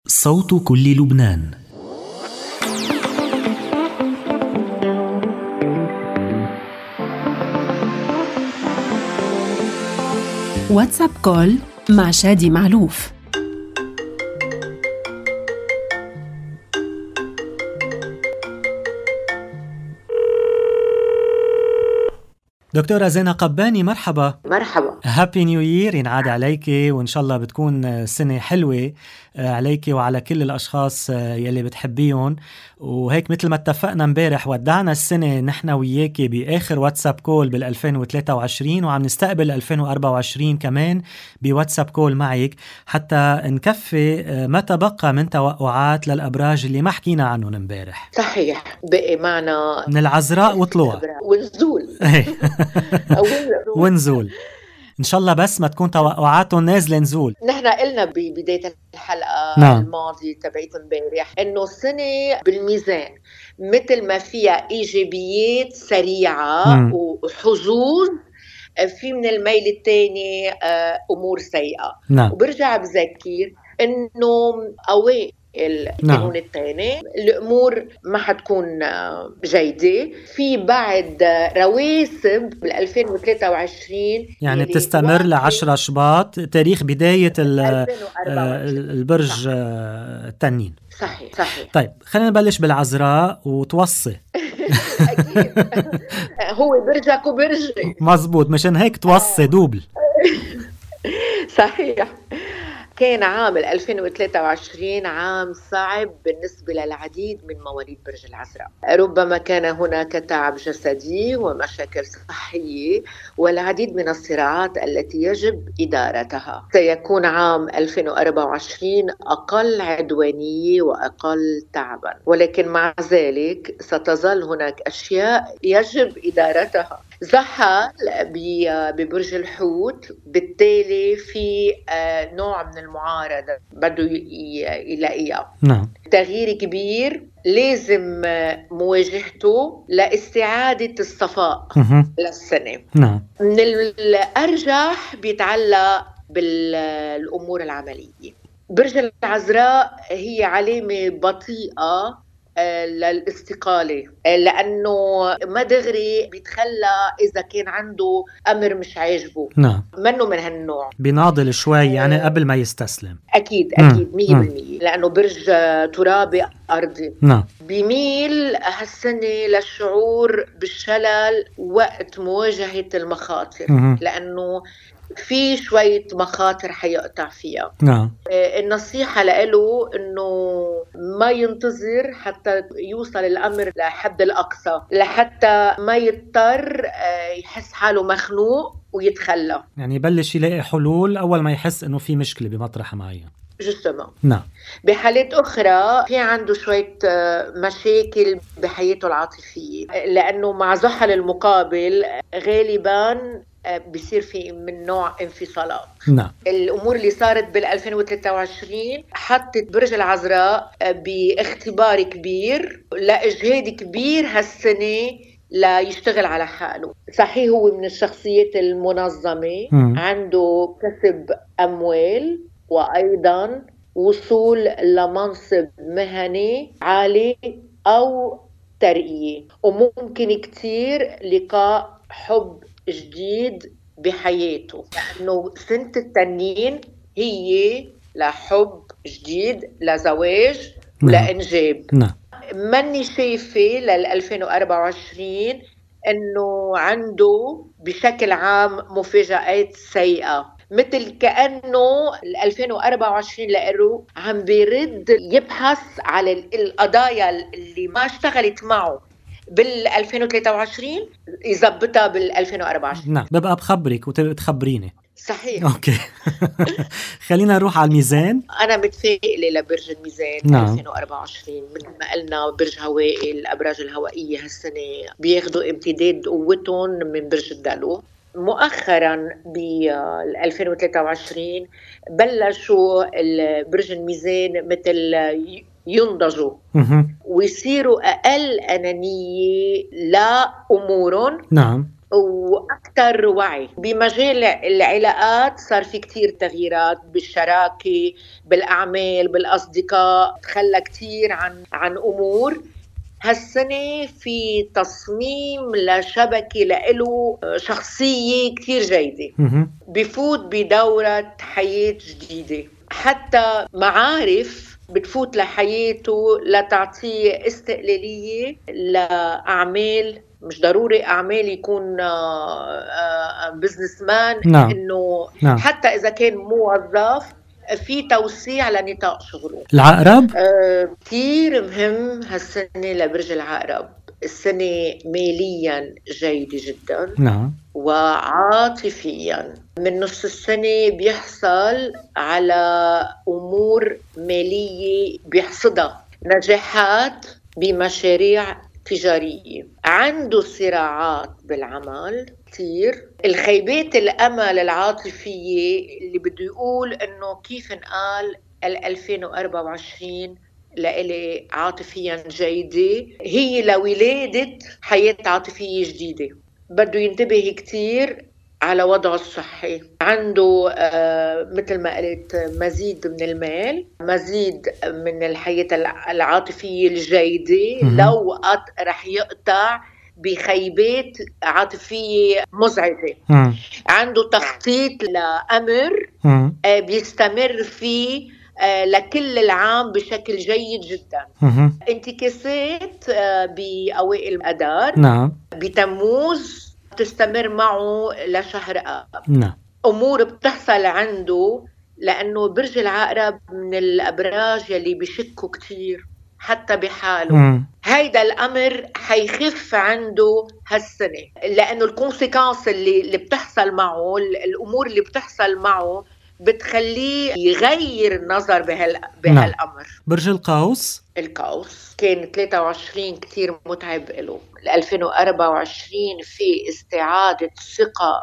صوت كل لبنان. واتساب كول مع شادي معلوف. دكتورة زينة قباني، مرحبا. مرحبا. هابي نيو يير ينعاد عليكي، وإن شاء الله بتكون سنة حلوة عليكي وعلى كل الأشخاص يلي بتحبيهم. وهيك مثل ما اتفقنا امبارح، ودعنا السنة نحن وياكي بآخر واتساب كول بال2023، وعم نستقبل 2024 كمان بواتساب كول معك حتى نكفي ما تبقى من توقعات للأبراج اللي ما حكينا عنهم امبارح. صحيح، بقي معنا من العذراء وطلوع ونزول ونزول إن شاء الله، بس ما تكون توقعاتهم نازلة نزول. نحن قلنا ببداية الحلقة الماضية تبعت امبارح إنه السنة بالميزان مثل ما فيها إيجابيات سريعة وحظوظ، في من الميل الثاني أمور سيئة. وبرجع بذكر إنه القانون الثاني الأمور ما حتكون جيدة، في بعد رواسب بال2023 يعني بتستمر ل10 شباط، تاريخ بداية البرج التنين. صحيح. طيب خلينا نبلش بالعذراء وتوصي. أكيد. هو برجك وبرجي مزبوط، مشان هيك توصي دوبل. صحيح. كان عام 2023 عام صعب بالنسبة للعديد من مواليد برج العذراء. ربما كان هناك تعب جسدي ومشاكل صحية والعديد من الصراعات التي يجب إدارتها. سيكون عام 2024 أقل عدوانية وأقل تعبا، ولكن مع ذلك ستظل هناك أشياء يجب إدارتها. زحل ببرج الحوت، بالتالي في نوع من المعارضة بده يلاقيها. تغيير كبير لازم مواجهته لاستعادة الصفاء للسنة. من الأرجح بيتعلق بالأمور العملية. برج العذراء هي علامة بطيئة للاستقالة، لأنه ما دغري بيتخلى إذا كان عنده أمر مش عاجبه. منه من هالنوع، بيناضل شوي يعني قبل ما يستسلم. أكيد 100%، لأنه برج ترابي أرضي. بيميل هالسنة للشعور بالشلل وقت مواجهة المخاطر، لأنه في شوية مخاطر حيقطع فيها. النصيحة له إنه ما ينتظر حتى يوصل الأمر لحد الأقصى، لحتى ما يضطر يحس حاله مخنوق ويتخلى، يعني يبلش يلاقي حلول أول ما يحس إنه في مشكلة بمطرح معين. جسما. بحالات أخرى في عنده شوية مشاكل بحياته العاطفية، لأنه مع زحل المقابل غالباً بيصير في من نوع انفصالات. الأمور اللي صارت بال2023 حطت برج العذراء باختبار كبير، لإجهاد كبير هالسنة لا يشتغل على حاله. صحيح هو من الشخصيات المنظمة، عنده كسب أموال وأيضاً وصول لمنصب مهني عالي أو ترقية، وممكن كتير لقاء حب جديد بحياته، لأنه سنة التنين هي لحب جديد، لزواج ولإنجاب. ماني شايفة لل2024 إنه عنده بشكل عام مفاجآت سيئة، مثل كأنه 2024 لقروا عم بيرد يبحث على القضايا اللي ما اشتغلت معه بال2023 يزبطها بال2024. ببقى بخبرك وتخبريني. صحيح. أوكي. خلينا نروح على الميزان. أنا متفائلة لبرج الميزان. 2024 مثل ما قلنا برج هوائي، الأبراج الهوائية هالسنة بياخدوا امتداد قوتهم من برج الدلو. مؤخرا بال2023 بلشوا البرج الميزان مثل ينضجوا ويصيروا أقل أنانية لأمورهم. وأكثر وعي. بمجال العلاقات صار في كتير تغييرات بالشراكة، بالأعمال، بالأصدقاء، تخلى كتير عن أمور. هالسنة في تصميم لشبكة له شخصية كتير جيدة، بفوت بدورة حياة جديدة، حتى معارف بتفوت لحياته لتعطيه استقلالية لأعمال. مش ضروري أعمال يكون بزنس مان، نعم. إنه نعم. حتى إذا كان موظف في توسيع لنطاق شغله. العقرب كتير مهم هالسنة لبرج العقرب. السنة ماليا جيدة جدا. نعم. وعاطفيا من نص السنة بيحصل على أمور مالية بيحصدها، نجاحات بمشاريع تجارية. عنده صراعات بالعمل كتير. الخيبات الأمل العاطفية اللي بده يقول إنه كيف نقال 2024 لإلي عاطفيا جيدة، هي لولادة حياة عاطفية جديدة. بده ينتبه كتير على وضعه الصحي. عنده مثل ما قلت مزيد من المال، مزيد من الحياة العاطفية الجيدة. لو رح يقطع بخيبات عاطفية مزعجة. عنده تخطيط لأمر بيستمر فيه لكل العام بشكل جيد جدا. انتكاسات بأوائل أدار. نعم. بتموز تستمر معه لشهر آب. نعم. أمور بتحصل عنده لأنه برج العقرب من الأبراج يلي بيشكوا كتير حتى بحاله. هيدا الأمر حيخف عنده هالسنة، لأنه الكونسيكانس اللي بتحصل معه، الأمور اللي بتحصل معه بتخليه يغير النظر بهالأمر. برج القوس. القوس كان 23 كتير متعب له. 2024 في استعادة ثقة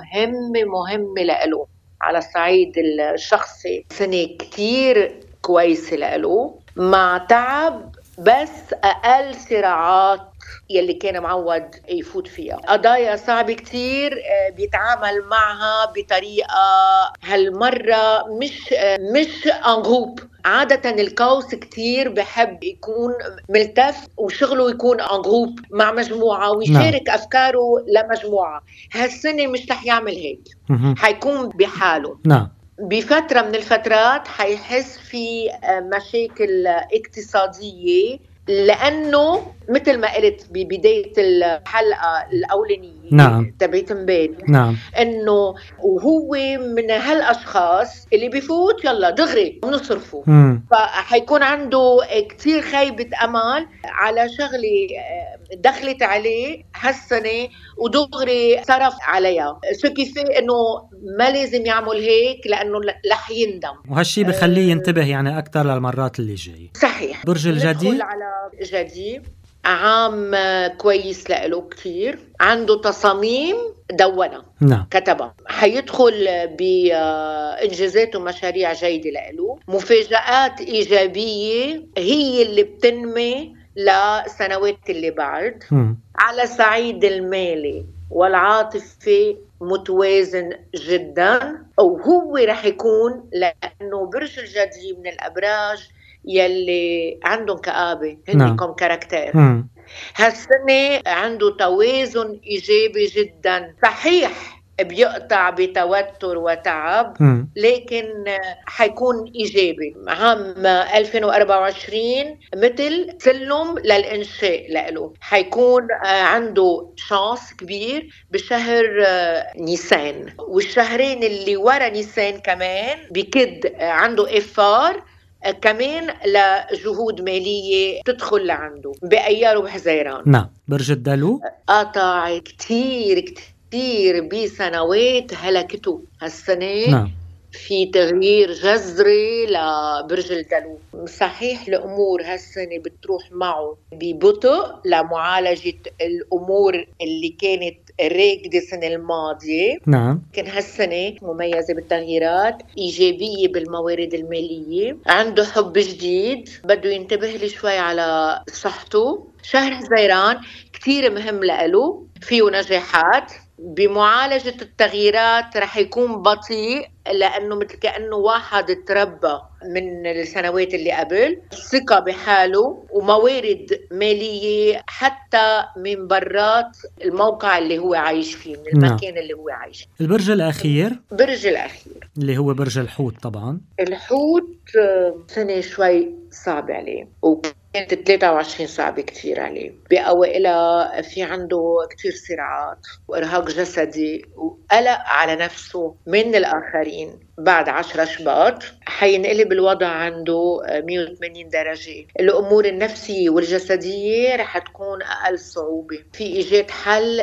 مهمة له على الصعيد الشخصي. سنة كتير كويسة له مع تعب، بس أقل صراعات يلي كان معود يفوت فيها. قضايا صعبة كتير بيتعامل معها بطريقة هالمرة مش انغروب. عادة القوس كتير بحب يكون ملتف وشغله يكون انغروب مع مجموعة ويشارك أفكاره لمجموعة. هالسنة مش رح يعمل هيك. حيكون بحاله. بفترة من الفترات حيحس في مشاكل اقتصادية، لأنه مثل ما قلت ببداية الحلقة الأولانية تبعت امبارح، إنه وهو من هالأشخاص اللي بيفوت يلا دغري ونصرفه. فحيكون عنده كتير خيبة أمل على شغلة دخلت عليه هالسنة ودغري صرف عليها. شو كيفي إنه ما لازم يعمل هيك لأنه رح يندم، وهالشي بخليه ينتبه يعني أكتر للمرات اللي جاي. صحيح. برج الجدي. على جدي عام كويس له كتير. عنده تصاميم دونة كتبها. حيدخل بإنجازات ومشاريع جيدة له. مفاجآت إيجابية هي اللي بتنمي لسنوات اللي بعد. على الصعيد المالي والعاطفي متوازن جدا، وهو رح يكون لأنه برج الجدي من الأبراج يلي عندهم كآبة، هنكم كاركتير. هالسنة عنده توازن إيجابي جدا. صحيح بيقطع بتوتر وتعب، لكن حيكون إيجابي. عام 2024 مثل سلم للإنشاء له. حيكون عنده شانس كبير بشهر نيسان، والشهرين اللي ورا نيسان كمان بكد عنده إفار كمان لجهود مالية تدخل لعنده بأيار وحزيران. برج الدلو. قطع كتير بسنوات هلكته. هالسنة في تغيير جذري لبرج الدلو. صحيح الأمور هالسنة بتروح معه ببطء لمعالجة الأمور اللي كانت راكدة السنة الماضية. كان هالسنة مميزة بالتغييرات، إيجابية بالموارد المالية. عنده حب جديد، بده ينتبه لي شوي على صحته. شهر حزيران كتير مهم لإله، فيه نجاحات. بمعالجة التغييرات رح يكون بطيء لأنه مثل كأنه واحد تربى من السنوات اللي قبل، ثقة بحاله وموارد مالية حتى من برات الموقع اللي هو عايش فيه، من المكان اللي هو عايش فيه. البرج الأخير اللي هو برج الحوت. طبعا الحوت سنة شوي صعب عليه، وكانت 23 صعبة كتير عليه. بأوائلها في عنده كتير صراعات وإرهاق جسدي وقلق على نفسه من الآخرين. بعد 10 شباط حينقلب الوضع عنده 180 درجة. الأمور النفسية والجسدية رح تكون أقل صعوبة في إيجاد حل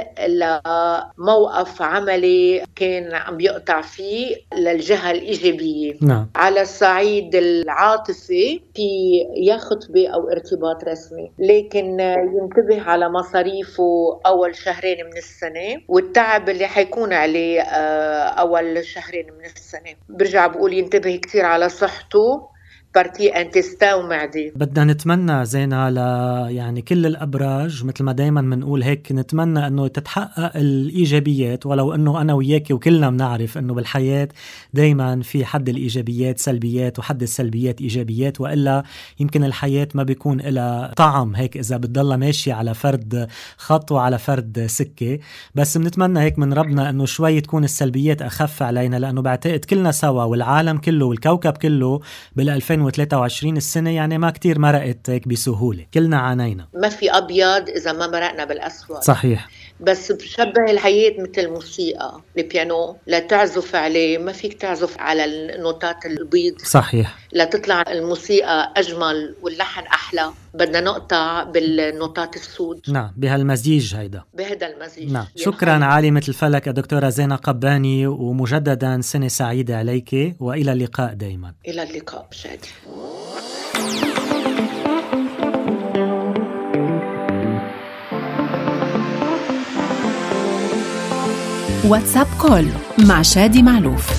لموقف عملي كان عم بيقطع فيه للجهة الإيجابية. نعم. على الصعيد العاطفي في يخطبة أو ارتباط رسمي، لكن ينتبه على مصاريفه أول شهرين من السنة والتعب اللي حيكون عليه أول شهرين من السنة. برجع بقول ينتبه كتير على صحته، بارتي انتستا ومعدي. بدنا نتمنى زينة يعني كل الأبراج مثل ما دايما منقول هيك، نتمنى أنه تتحقق الإيجابيات، ولو أنه أنا وياك وكلنا منعرف أنه بالحياة دايما في حد الإيجابيات سلبيات وحد السلبيات إيجابيات، وإلا يمكن الحياة ما بيكون إلها طعم هيك إذا بتضل ماشي على فرد خط وعلى فرد سكة. بس بنتمنى هيك من ربنا أنه شوي تكون السلبيات أخف علينا، لأنه بعتقد كلنا سوا والعالم كله والكوكب كله بال2023 السنة يعني ما كتير مرقت هيك بسهولة، كلنا عانينا. ما في أبيض إذا ما مرقنا بالأسود. صحيح. بس بشبه الحياة مثل الموسيقى، البيانو لا تعزف عليه ما فيك تعزف على النوتات البيض. صحيح. لا تطلع الموسيقى أجمل واللحن أحلى، بدنا نقطع بالنوتات السود. نعم، بهالمزيج بهذا المزيج. نعم. شكرا عالمة الفلك الدكتورة زينة قباني، ومجددا سنة سعيدة عليك، وإلى اللقاء دايما. إلى اللقاء شادي. واتساب كول مع شادي معلوف.